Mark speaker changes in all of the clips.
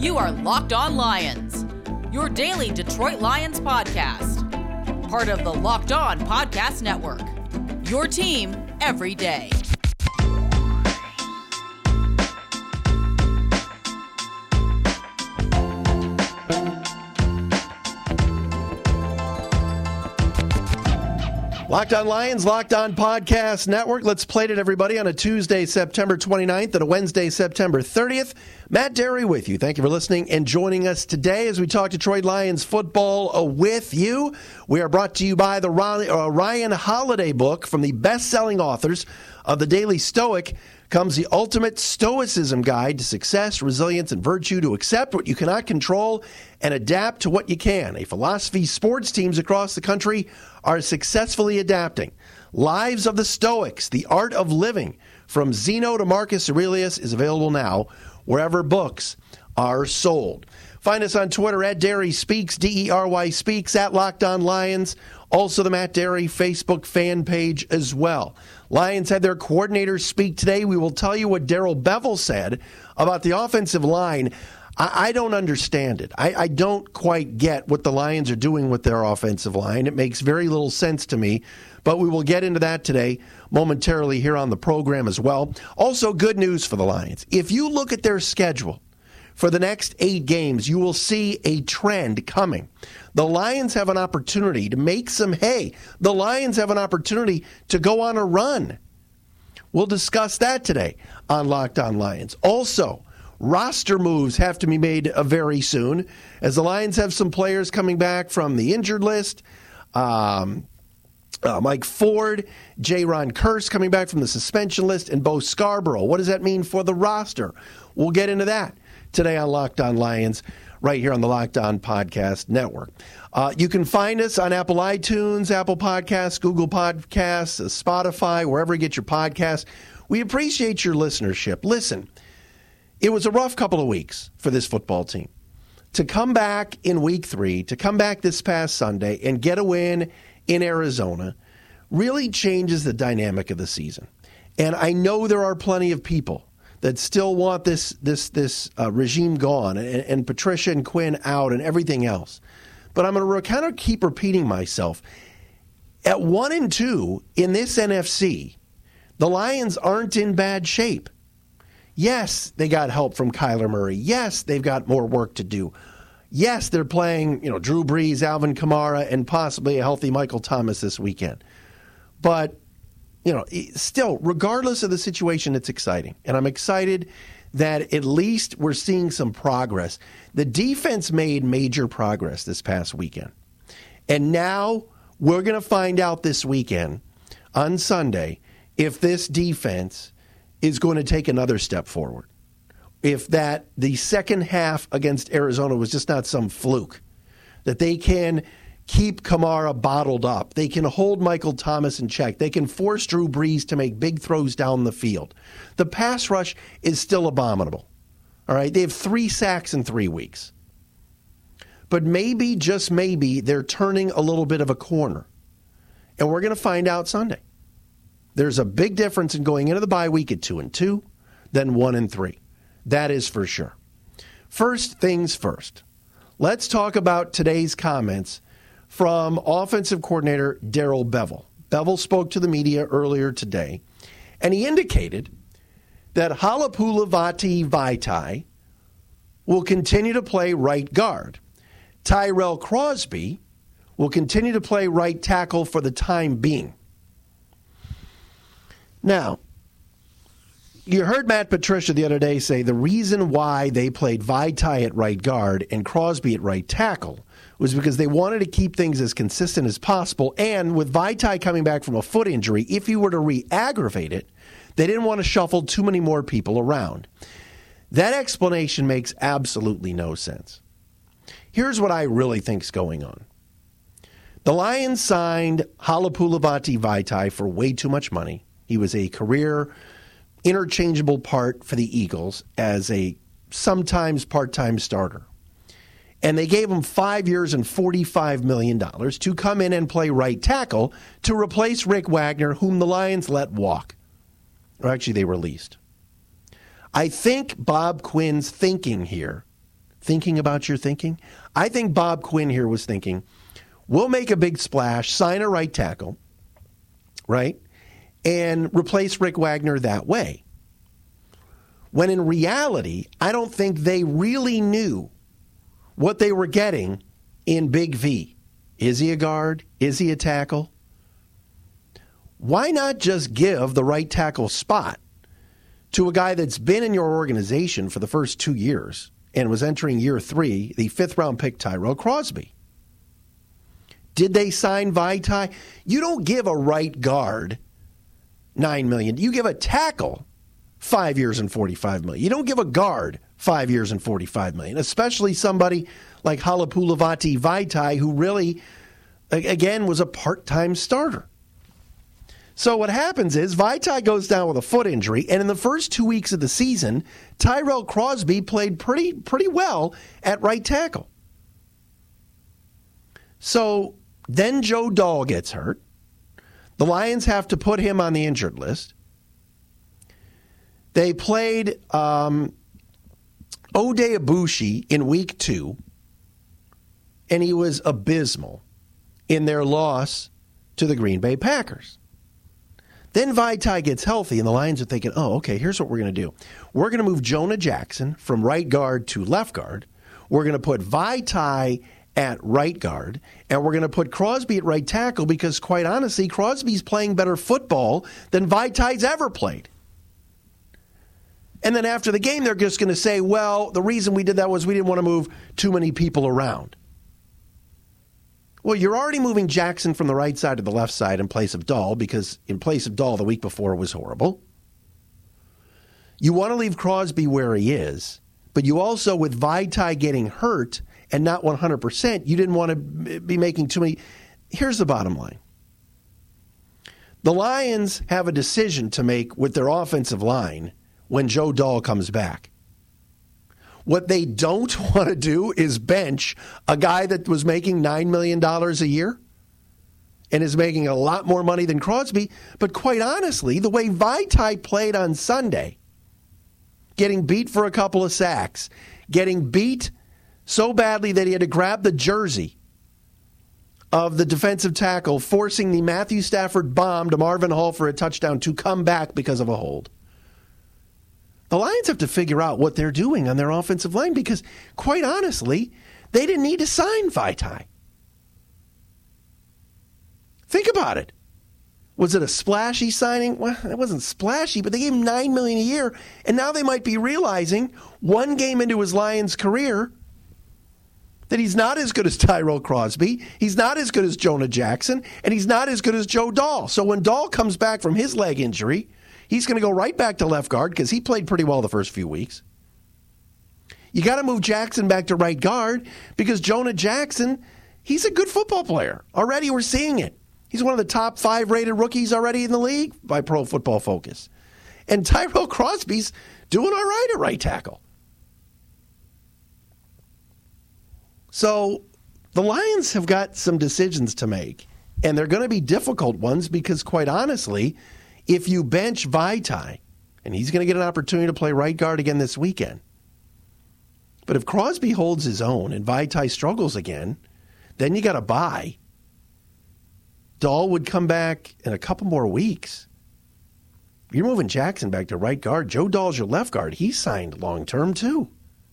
Speaker 1: You are Locked On Lions, your daily Detroit Lions podcast. Part of the Locked On Podcast Network, your team every day.
Speaker 2: Locked On Lions, Locked On Podcast Network. Let's play it, everybody, on a Tuesday, September 29th and a Wednesday, September 30th. Matt Derry with you. Thank you for listening and joining us today as we talk Detroit Lions football with you. We are brought to you by the Ryan Holiday book. From the best-selling authors of The Daily Stoic comes the ultimate stoicism guide to success, resilience, and virtue, to accept what you cannot control and adapt to what you can. A philosophy sports teams across the country are successfully adapting. Lives of the Stoics, The Art of Living, from Zeno to Marcus Aurelius, is available now wherever books are sold. Find us on Twitter at Derry Speaks, D-E-R-Y Speaks, at Locked On Lions. Also the Matt Derry Facebook fan page as well. Lions had their coordinators speak today. We will tell you what Darrell Bevell said about the offensive line. I don't understand it. I don't quite get what the Lions are doing with their offensive line. It makes very little sense to me, but we will get into that today momentarily here on the program as well. Also, good news for the Lions. If you look at their schedule for the next 8 games, you will see a trend coming. The Lions have an opportunity to make some hay. The Lions have an opportunity to go on a run. We'll discuss that today on Locked On Lions. Also, roster moves have to be made very soon, as the Lions have some players coming back from the injured list. Mike Ford, J-Ron Curse coming back from the suspension list, and Bo Scarborough. What does that mean for the roster? We'll get into that today on Locked On Lions, right here on the Locked On Podcast Network. You can find us on Apple iTunes, Apple Podcasts, Google Podcasts, Spotify, wherever you get your podcasts. We appreciate your listenership. Listen, it was a rough couple of weeks for this football team. To come back in week 3, to come back this past Sunday and get a win in Arizona really changes the dynamic of the season. And I know there are plenty of people that still want this regime gone and Patricia and Quinn out and everything else. But I'm going to kind of keep repeating myself. At 1-2 in this NFC, the Lions aren't in bad shape. Yes, they got help from Kyler Murray. Yes, they've got more work to do. Yes, they're playing, Drew Brees, Alvin Kamara, and possibly a healthy Michael Thomas this weekend. But, still, regardless of the situation, it's exciting. And I'm excited that at least we're seeing some progress. The defense made major progress this past weekend. And now we're going to find out this weekend, on Sunday, if this defense is going to take another step forward. If the second half against Arizona was just not some fluke, that they can keep Kamara bottled up, they can hold Michael Thomas in check, they can force Drew Brees to make big throws down the field. The pass rush is still abominable. All right, they have 3 sacks in 3 weeks. But maybe, just maybe, they're turning a little bit of a corner. And we're going to find out Sunday. There's a big difference in going into the bye week at 2-2 than 1-3. That is for sure. First things first. Let's talk about today's comments from offensive coordinator Darrell Bevell. Bevell spoke to the media earlier today, and he indicated that Halapoulivaati Vaitai will continue to play right guard. Tyrell Crosby will continue to play right tackle for the time being. Now, you heard Matt Patricia the other day say the reason why they played Vaitai at right guard and Crosby at right tackle was because they wanted to keep things as consistent as possible. And with Vaitai coming back from a foot injury, if you were to re-aggravate it, they didn't want to shuffle too many more people around. That explanation makes absolutely no sense. Here's what I really think's going on. The Lions signed Halapoulivaati Vaitai for way too much money. He was a career interchangeable part for the Eagles as a sometimes part-time starter. And they gave him 5 years and $45 million to come in and play right tackle to replace Rick Wagner, whom the Lions let walk. Or actually, they released. I think Bob Quinn's thinking here thinking about your thinking? I think Bob Quinn here was thinking, we'll make a big splash, sign a right tackle, right, and replace Rick Wagner that way. When in reality, I don't think they really knew what they were getting in Big V. Is he a guard? Is he a tackle? Why not just give the right tackle spot to a guy that's been in your organization for the first 2 years and was entering year 3, the 5th-round pick Tyrell Crosby? Did they sign Vaitai? You don't give a right guard $9 million. You give a tackle 5 years and $45 million. You don't give a guard 5 years and $45 million, especially somebody like Halapulavati Vaitai, who really, again, was a part-time starter. So what happens is Vaitai goes down with a foot injury, and in the first 2 weeks of the season, Tyrell Crosby played pretty well at right tackle. So then Joe Dahl gets hurt. The Lions have to put him on the injured list. They played Ode Ibushi in week 2, and he was abysmal in their loss to the Green Bay Packers. Then Vaitai gets healthy, and the Lions are thinking, oh, okay, here's what we're going to do. We're going to move Jonah Jackson from right guard to left guard. We're going to put Vaitai at right guard, and we're going to put Crosby at right tackle because, quite honestly, Crosby's playing better football than Vaitai's ever played. And then after the game, they're just going to say, well, the reason we did that was we didn't want to move too many people around. Well, you're already moving Jackson from the right side to the left side in place of Dahl, because in place of Dahl the week before was horrible. You want to leave Crosby where he is, but you also, with Vaitai getting hurt and not 100%, you didn't want to be making too many. Here's the bottom line. The Lions have a decision to make with their offensive line when Joe Dahl comes back. What they don't want to do is bench a guy that was making $9 million a year and is making a lot more money than Crosby. But quite honestly, the way Vaitai played on Sunday, getting beat for a couple of sacks, getting beat so badly that he had to grab the jersey of the defensive tackle, forcing the Matthew Stafford bomb to Marvin Hall for a touchdown to come back because of a hold. The Lions have to figure out what they're doing on their offensive line because, quite honestly, they didn't need to sign Vaitai. Think about it. Was it a splashy signing? Well, it wasn't splashy, but they gave him $9 million a year, and now they might be realizing one game into his Lions career that he's not as good as Tyrell Crosby, he's not as good as Jonah Jackson, and he's not as good as Joe Dahl. So when Dahl comes back from his leg injury, he's going to go right back to left guard because he played pretty well the first few weeks. You got to move Jackson back to right guard because Jonah Jackson, he's a good football player. Already we're seeing it. He's one of the top 5 rated rookies already in the league by Pro Football Focus. And Tyrell Crosby's doing all right at right tackle. So the Lions have got some decisions to make, and they're going to be difficult ones because, quite honestly, if you bench Vaitai, and he's going to get an opportunity to play right guard again this weekend, but if Crosby holds his own and Vaitai struggles again, then you got to buy. Dahl would come back in a couple more weeks. You're moving Jackson back to right guard. Joe Dahl's your left guard. He's signed long-term, too.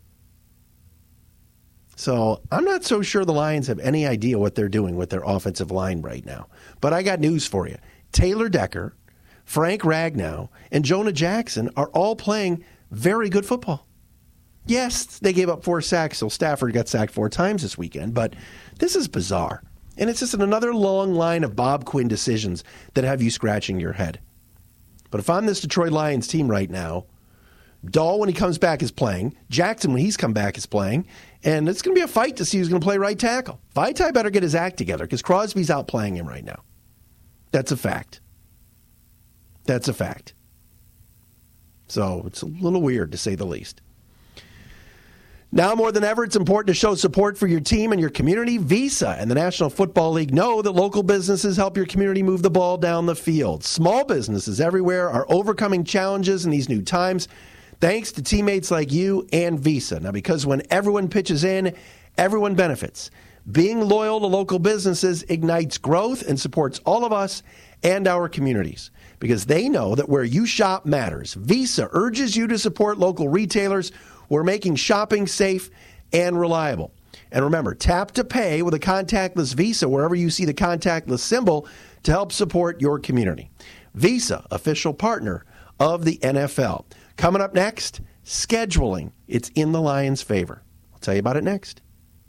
Speaker 2: So I'm not so sure the Lions have any idea what they're doing with their offensive line right now. But I got news for you. Taylor Decker, Frank Ragnow, and Jonah Jackson are all playing very good football. Yes, they gave up 4 sacks, so Stafford got sacked 4 times this weekend, but this is bizarre. And it's just another long line of Bob Quinn decisions that have you scratching your head. But if I'm this Detroit Lions team right now, Dahl, when he comes back, is playing. Jackson, when he's come back, is playing. And it's going to be a fight to see who's going to play right tackle. Vaitai better get his act together because Crosby's outplaying him right now. That's a fact. That's a fact. So it's a little weird, to say the least. Now more than ever, it's important to show support for your team and your community. Visa and the National Football League know that local businesses help your community move the ball down the field. Small businesses everywhere are overcoming challenges in these new times. Thanks to teammates like you and Visa. Now, because when everyone pitches in, everyone benefits. Being loyal to local businesses ignites growth and supports all of us and our communities because they know that where you shop matters. Visa urges you to support local retailers who are making shopping safe and reliable. And remember, tap to pay with a contactless Visa wherever you see the contactless symbol to help support your community. Visa, official partner of the NFL. Coming up next, scheduling. It's in the Lions' favor. I'll tell you about it next.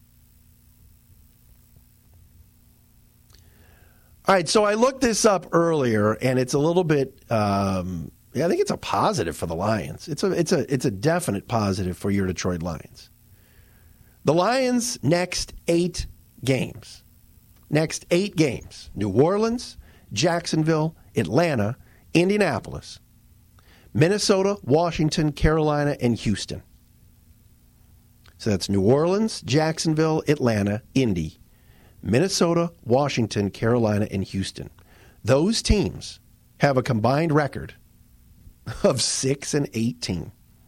Speaker 2: All right, so I looked this up earlier, and it's a little bit. I think it's a positive for the Lions. It's a definite positive for your Detroit Lions. The Lions' next 8 games. New Orleans, Jacksonville, Atlanta, Indianapolis, Minnesota, Washington, Carolina, and Houston. So that's New Orleans, Jacksonville, Atlanta, Indy, Minnesota, Washington, Carolina, and Houston. Those teams have a combined record of 6-18.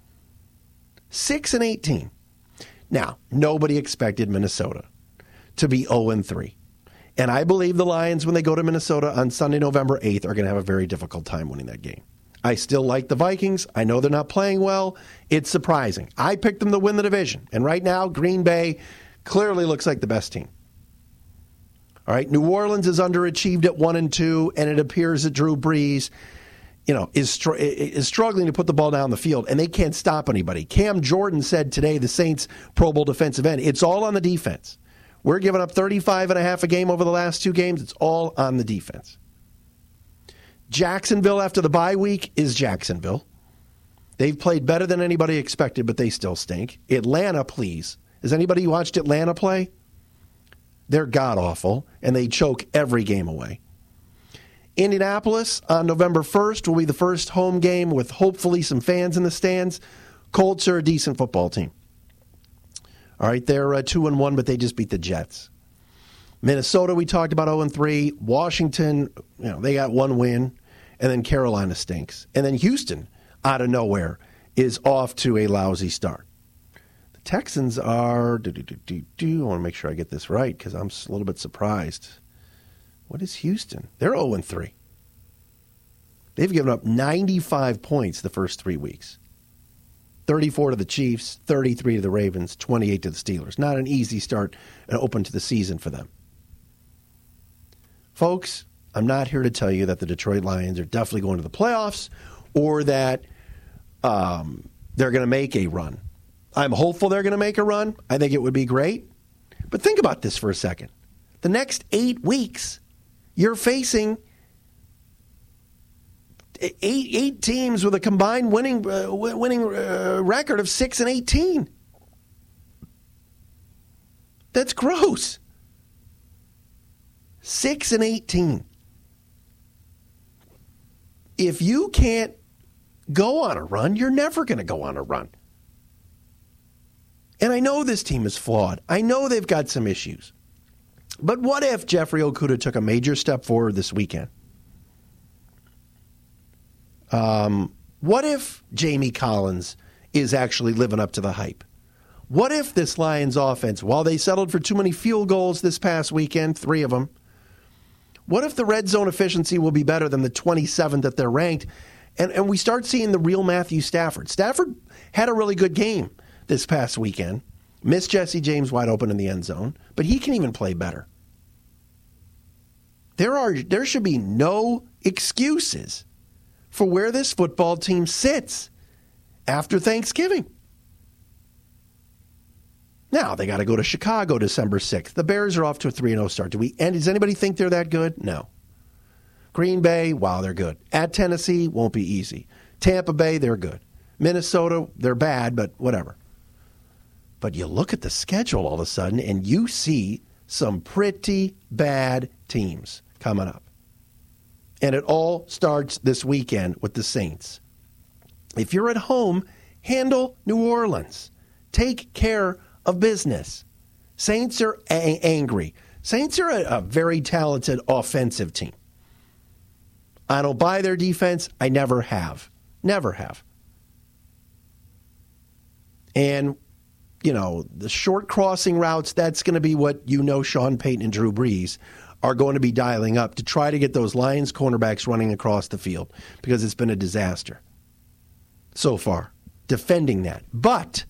Speaker 2: 6-18. Now, nobody expected Minnesota to be 0-3. And I believe the Lions, when they go to Minnesota on Sunday, November 8th, are going to have a very difficult time winning that game. I still like the Vikings. I know they're not playing well. It's surprising. I picked them to win the division. And right now, Green Bay clearly looks like the best team. All right, New Orleans is underachieved at 1-2, and it appears that Drew Brees, is struggling to put the ball down the field, and they can't stop anybody. Cam Jordan said today, the Saints Pro Bowl defensive end, it's all on the defense. We're giving up 35.5 a game over the last 2 games. It's all on the defense. Jacksonville after the bye week is Jacksonville. They've played better than anybody expected, but they still stink. Atlanta, please. Has anybody watched Atlanta play? They're god-awful, and they choke every game away. Indianapolis on November 1st will be the first home game with hopefully some fans in the stands. Colts are a decent football team. All right, they're 2-1, but they just beat the Jets. Minnesota, we talked about 0-3. Washington, they got 1 win. And then Carolina stinks. And then Houston, out of nowhere, is off to a lousy start. The Texans are, I want to make sure I get this right because I'm a little bit surprised. What is Houston? They're 0-3. They've given up 95 points the first 3 weeks. 34 to the Chiefs, 33 to the Ravens, 28 to the Steelers. Not an easy start and open to the season for them. Folks, I'm not here to tell you that the Detroit Lions are definitely going to the playoffs or that they're going to make a run. I'm hopeful they're going to make a run. I think it would be great. But think about this for a second. The next 8 weeks, you're facing eight teams with a combined winning record of 6-18. That's gross. 6-18. If you can't go on a run, you're never going to go on a run. And I know this team is flawed. I know they've got some issues. But what if Jeffrey Okudah took a major step forward this weekend? What if Jamie Collins is actually living up to the hype? What if this Lions offense, while they settled for too many field goals this past weekend, 3 of them, what if the red zone efficiency will be better than the 27th that they're ranked? And we start seeing the real Matthew Stafford. Stafford had a really good game this past weekend. Missed Jesse James wide open in the end zone, but he can even play better. There should be no excuses for where this football team sits after Thanksgiving. Now, they got to go to Chicago December 6th. The Bears are off to a 3-0 start. Does anybody think they're that good? No. Green Bay, wow, they're good. At Tennessee, won't be easy. Tampa Bay, they're good. Minnesota, they're bad, but whatever. But you look at the schedule all of a sudden, and you see some pretty bad teams coming up. And it all starts this weekend with the Saints. If you're at home, handle New Orleans. Take care of business. Saints are angry. Saints are a very talented offensive team. I don't buy their defense. I never have. Never have. And, the short crossing routes, that's going to be what Sean Payton and Drew Brees are going to be dialing up to try to get those Lions cornerbacks running across the field because it's been a disaster so far defending that. But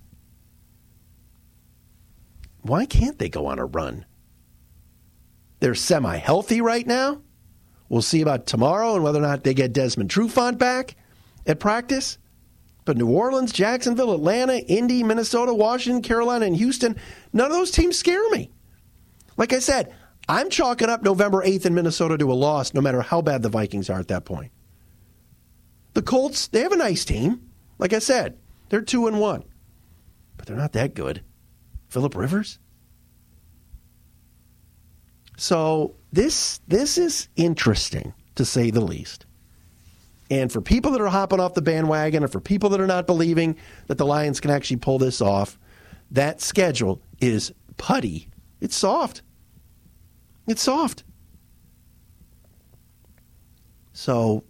Speaker 2: why can't they go on a run? They're semi-healthy right now. We'll see about tomorrow and whether or not they get Desmond Trufant back at practice. But New Orleans, Jacksonville, Atlanta, Indy, Minnesota, Washington, Carolina, and Houston, none of those teams scare me. Like I said, I'm chalking up November 8th in Minnesota to a loss no matter how bad the Vikings are at that point. The Colts, they have a nice team. Like I said, they're 2-1. But they're not that good. Phillip Rivers? So this is interesting, to say the least. And for people that are hopping off the bandwagon and for people that are not believing that the Lions can actually pull this off, that schedule is putty. It's soft. It's soft. So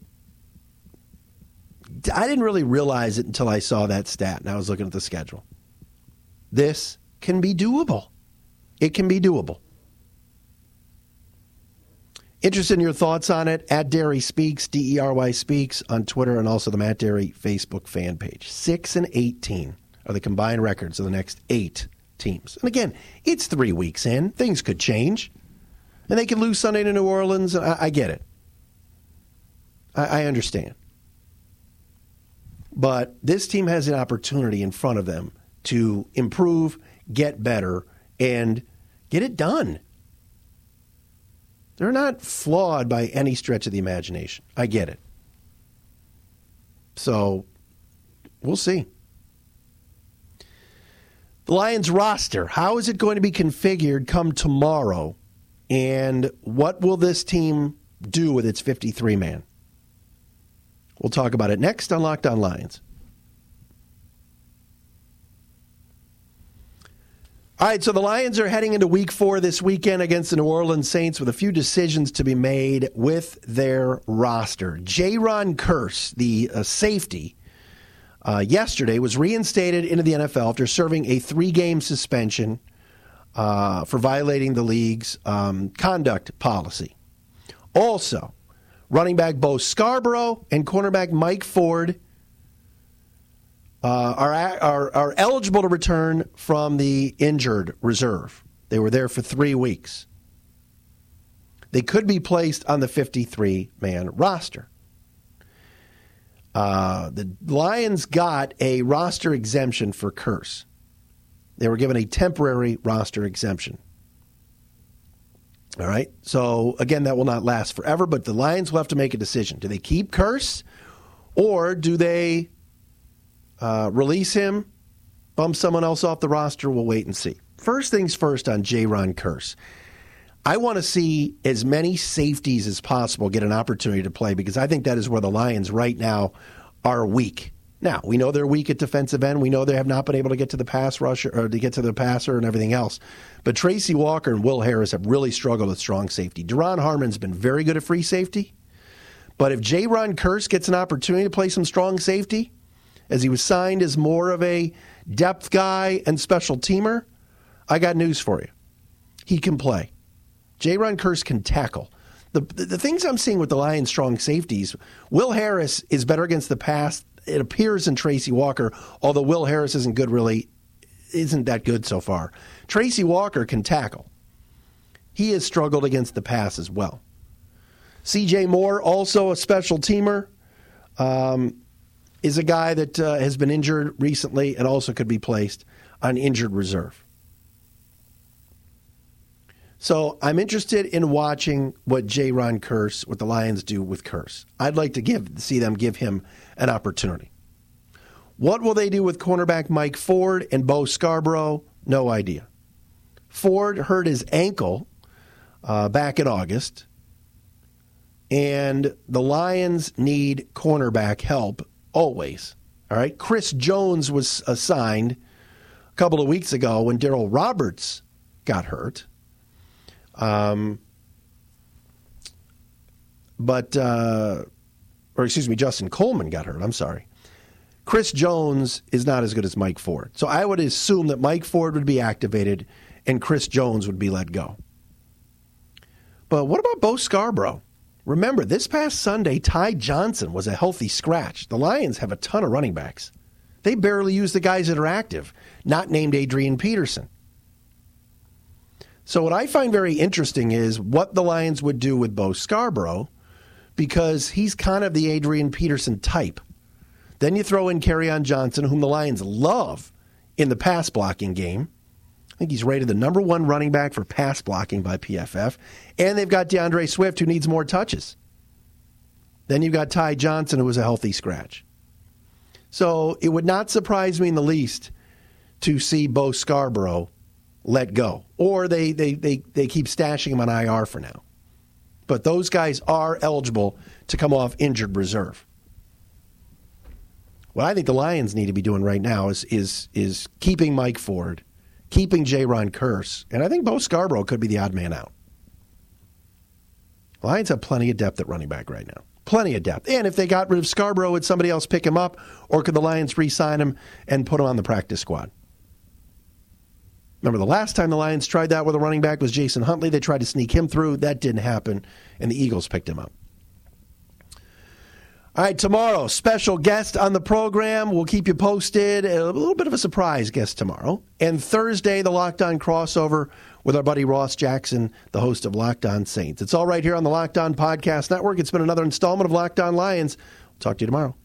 Speaker 2: I didn't really realize it until I saw that stat and I was looking at the schedule. This can be doable. It can be doable. Interested in your thoughts on it? At Derry Speaks, DERY Speaks on Twitter and also the Matt Derry Facebook fan page. 6-18 are the combined records of the next 8 teams. And again, it's 3 weeks in. Things could change. And they could lose Sunday to New Orleans. I get it. I understand. But this team has an opportunity in front of them to improve, get better, and get it done. They're not flawed by any stretch of the imagination. I get it. So, we'll see. The Lions roster, how is it going to be configured come tomorrow? And what will this team do with its 53-man? We'll talk about it next on Locked On Lions. All right, so the Lions are heading into Week 4 this weekend against the New Orleans Saints with a few decisions to be made with their roster. Jayron Kearse, the safety, yesterday was reinstated into the NFL after serving a 3-game suspension for violating the league's conduct policy. Also, running back Bo Scarborough and cornerback Mike Ford are eligible to return from the injured reserve. They were there for 3 weeks. They could be placed on the 53-man roster. The Lions got a roster exemption for Kearse. They were given a temporary roster exemption. All right. So, again, that will not last forever, but the Lions will have to make a decision. Do they keep Kearse or do they release him, bump someone else off the roster? We'll wait and see. First things first on Jayron Kearse. I want to see as many safeties as possible get an opportunity to play because I think that is where the Lions right now are weak. Now, we know they're weak at defensive end. We know they have not been able to get to the pass rusher or to get to the passer and everything else. But Tracy Walker and Will Harris have really struggled at strong safety. Duron Harmon's been very good at free safety. But if Jayron Kearse gets an opportunity to play some strong safety, as he was signed as more of a depth guy and special teamer, I got news for you. He can play. Jayron Kearse can tackle. The things I'm seeing with the Lions' strong safeties, Will Harris is better against the pass, it appears, in Tracy Walker, although Will Harris isn't that good so far. Tracy Walker can tackle. He has struggled against the pass as well. C.J. Moore, also a special teamer, is a guy that has been injured recently and also could be placed on injured reserve. So I'm interested in watching what Jayron Kearse, what the Lions do with Kearse. I'd like to see them give him an opportunity. What will they do with cornerback Mike Ford and Bo Scarborough? No idea. Ford hurt his ankle back in August, and the Lions need cornerback help always. All right. Chris Jones was assigned a couple of weeks ago when Darryl Roberts got hurt. Justin Coleman got hurt. I'm sorry. Chris Jones is not as good as Mike Ford. So I would assume that Mike Ford would be activated and Chris Jones would be let go. But what about Bo Scarborough? Remember, this past Sunday, Ty Johnson was a healthy scratch. The Lions have a ton of running backs. They barely use the guys that are active, not named Adrian Peterson. So what I find very interesting is what the Lions would do with Bo Scarborough, because he's kind of the Adrian Peterson type. Then you throw in Kerryon Johnson, whom the Lions love in the pass blocking game. I think he's rated the number 1 running back for pass blocking by PFF. And they've got DeAndre Swift, who needs more touches. Then you've got Ty Johnson, who was a healthy scratch. So it would not surprise me in the least to see Bo Scarborough let go. Or they keep stashing him on IR for now. But those guys are eligible to come off injured reserve. What I think the Lions need to be doing right now is keeping Mike Ford, keeping Jaron Kearse, and I think Bo Scarborough could be the odd man out. Lions have plenty of depth at running back right now. Plenty of depth. And if they got rid of Scarborough, would somebody else pick him up, or could the Lions re-sign him and put him on the practice squad? Remember, the last time the Lions tried that with a running back was Jason Huntley. They tried to sneak him through. That didn't happen, and the Eagles picked him up. All right, tomorrow, special guest on the program. We'll keep you posted. A little bit of a surprise guest tomorrow. And Thursday, the Locked On crossover with our buddy Ross Jackson, the host of Locked On Saints. It's all right here on the Locked On Podcast Network. It's been another installment of Locked On Lions. We'll talk to you tomorrow.